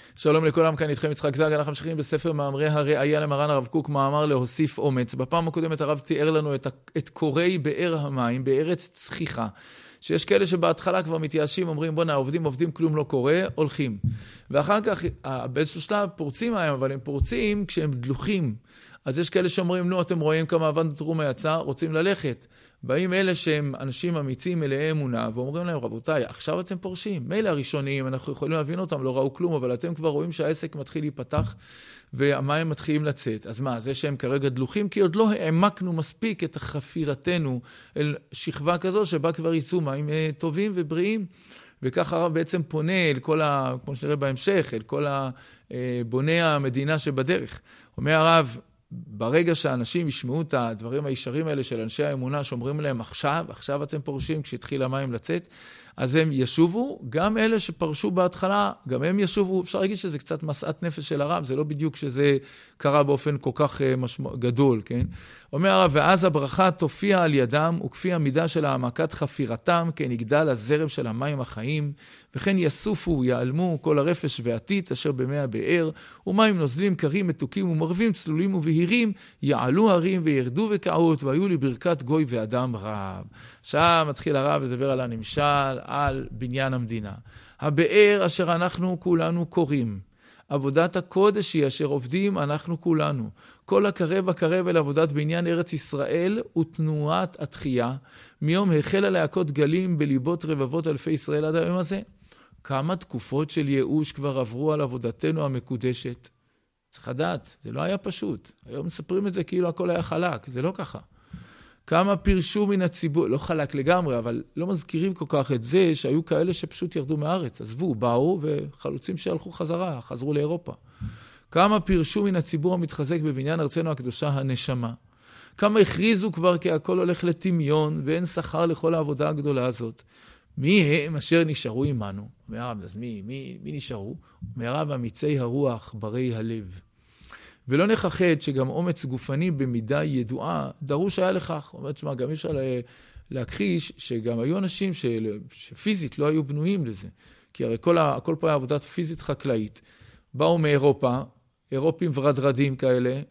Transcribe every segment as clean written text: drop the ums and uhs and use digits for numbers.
שלום לכולם, כאן איתכם יצחק זג, אנחנו ממשיכים בספר מאמרי הראייה למרן הרב קוק, מאמר להוסיף אומץ. בפעם הקודמת הרב תיאר לנו את קוראי באר המים, בארץ צחיחה, שיש כאלה שבהתחלה כבר מתייאשים, אומרים בוא עובדים, כלום לא קורה, הולכים. ואחר כך באיזשהו שלב פורצים מים, אבל הם פורצים כשהם דלוחים. אז יש כאלה שאומרים, נו, אתם רואים כמה אבן תרום היצא, רוצים ללכת. באים אלה שהם אנשים אמיצים מלאי אמונה, ואומרים להם, רבותיי, עכשיו אתם פורשים. מילא הראשונים, אנחנו יכולים להבין אותם, לא ראו כלום, אבל אתם כבר רואים שהעסק מתחיל להיפתח, והמים מתחילים לצאת. אז מה, זה שהם כרגע דלוחים, כי עוד לא העמקנו מספיק את חפירתנו אל שכבה כזו, שבה כבר ייצאו מים טובים ובריאים, וכך הרב בעצם פונה אל כל כמו שנראה בהמשך, אל כל בוני המדינה שבדרך. אומר הרב, ברגע שאנשים ישמעו את הדברים הישרים האלה של אנשי האמונה, שאומרים להם עכשיו אתם פורשים כשהתחיל המים לצאת, אז הם ישובו, גם אלה שפרשו בהתחלה, גם הם ישובו, אפשר להגיד שזה קצת מסעת נפש של הרב, זה לא בדיוק שזה קרה באופן כל כך גדול, כן? אומר הרב, ואז הברכה תופיע על ידם, וכפי המידה של העמקת חפירתם, כן יגדל הזרם של המים החיים, וכן יסופו, יעלמו כל הרפש והעתית, אשר במי הבאר, ומים נוזלים קרים, מתוקים ומרבים, צלולים ובהירים, יעלו הרים וירדו וקעות, והיו לברכת גוי ואדם רב. עכשיו מתחיל הרב לדבר על הנמשל, על בניין המדינה. הבאר אשר אנחנו כולנו קוראים, עבודת הקודש היא אשר עובדים אנחנו כולנו. כל הקרב אל עבודת בניין ארץ ישראל ותנועת התחייה, מיום החלה להכות גלים בליבות רבבות אלפי ישראל עד היום הזה. כמה תקופות של ייאוש כבר עברו על עבודתנו המקודשת. צריך לדעת, זה לא היה פשוט. היום מספרים את זה כאילו הכל היה חלק, זה לא ככה. כמה פירשו מן הציבור, לא חלק לגמרי, אבל לא מזכירים כל כך את זה שהיו כאלה שפשוט ירדו מארץ, עזבו, באו וחלוצים שהלכו חזרה, חזרו לאירופה. כמה פירשו מן הציבור המתחזק בבניין ארצנו הקדושה הנשמה. כמה הכריזו כבר כי הכל הולך לטמיון ואין שכר לכל העבודה הגדולה הזאת. מי הם אשר נשארו עמנו? מהרב, אז מי נשארו? מהרב אמיצי הרוח, ברי הלב. ולא נכחד שגם אומץ גופני במידה ידועה, דרוש היה לכך. אומרת שמה, גם אפשר להכחיש שגם היו אנשים שפיזית לא היו בנויים לזה. כי הרי הכל פה היה עבודת פיזית חקלאית. באו מאירופה, אירופים ורדרדים כאלה,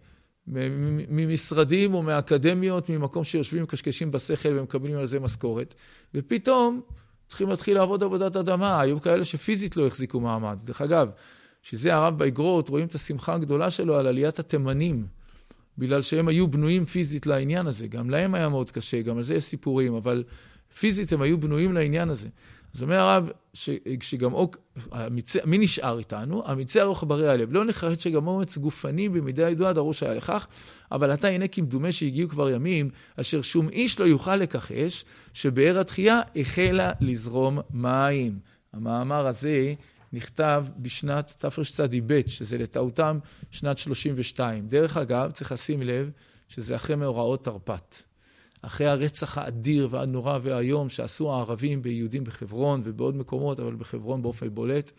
ממשרדים או מהאקדמיות, ממקום שיושבים קשקשים בשכל ומקבלים על זה משכורת. ופתאום צריכים להתחיל לעבוד עבודת אדמה. היו כאלה שפיזית לא החזיקו מעמד. דרך אגב, שזה הרב באגרות, רואים את השמחה הגדולה שלו על עליית התימנים, בגלל שהם היו בנויים פיזית לעניין הזה. גם להם היה מאוד קשה, גם על זה יש סיפורים, אבל פיזית הם היו בנויים לעניין הזה. אז אומר הרב, שגם מי נשאר איתנו? אמיצי הרוח ברי הלב. לא נחרט שגם אומץ גופני במידה ידועה דרוש היה לכך, אבל אתה הנה כמדומה שהגיעו כבר ימים, אשר שום איש לא יוכל לכחש, שבאר התחייה החלה לזרום מים. המאמר הזה נכתב בשנת תרצ"ב, שזה לטעותם שנת 32. דרך אגב, צריך לשים לב שזה אחרי מאורעות תרפ"ט. אחרי הרצח האדיר והנורא והיום שעשו הערבים ביהודים בחברון ובעוד מקומות, אבל בחברון באופן בולט.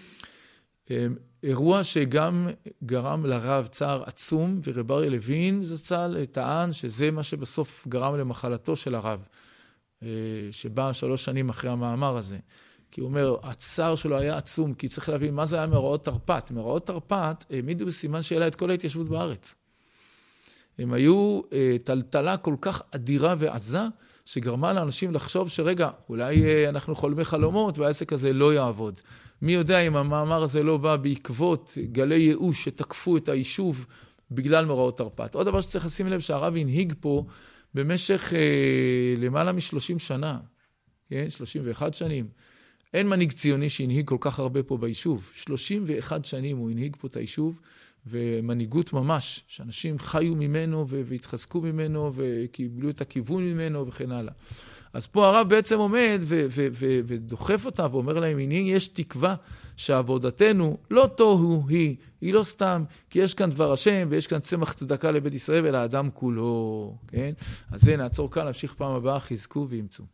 אירוע שגם גרם לרב צער עצום, ורב אריה לוין זצ"ל טען שזה מה שבסוף גרם למחלתו של הרב, שבא 3 שנים אחרי המאמר הזה. כי הוא אומר, הצער שלו היה עצום, כי צריך להבין מה זה היה מאורעות תרפ"ט. מאורעות תרפ"ט העמידו בסימן שאלה את כל ההתיישבות בארץ. הם היו טלטלה כל כך אדירה ועזה, שגרמה לאנשים לחשוב שרגע, אולי אנחנו חולמי חלומות, והעסק הזה לא יעבוד. מי יודע אם המאמר הזה לא בא בעקבות גלי ייאוש שתקפו את היישוב בגלל מאורעות תרפ"ט. עוד דבר שצריך לשים לב שהרב הנהיג פה במשך למעלה מ-30 שנה, כן? 31 שנים. אין מנהיג ציוני שהנהיג כל כך הרבה פה ביישוב. 31 שנים הוא הנהיג פה את היישוב, ומנהיגות ממש, שאנשים חיו ממנו והתחזקו ממנו וקיבלו את הכיוון ממנו וכן הלאה. אז פה הרב בעצם עומד ודוחף אותה ואומר להם, הנה יש תקווה שעבודתנו לא תוהו היא לא סתם, כי יש כאן דבר השם ויש כאן צמח צדקה לבית ישראל ולאדם כולו, כן? אז זה נעצור כאן, נמשיך פעם הבאה, חזקו וימצאו.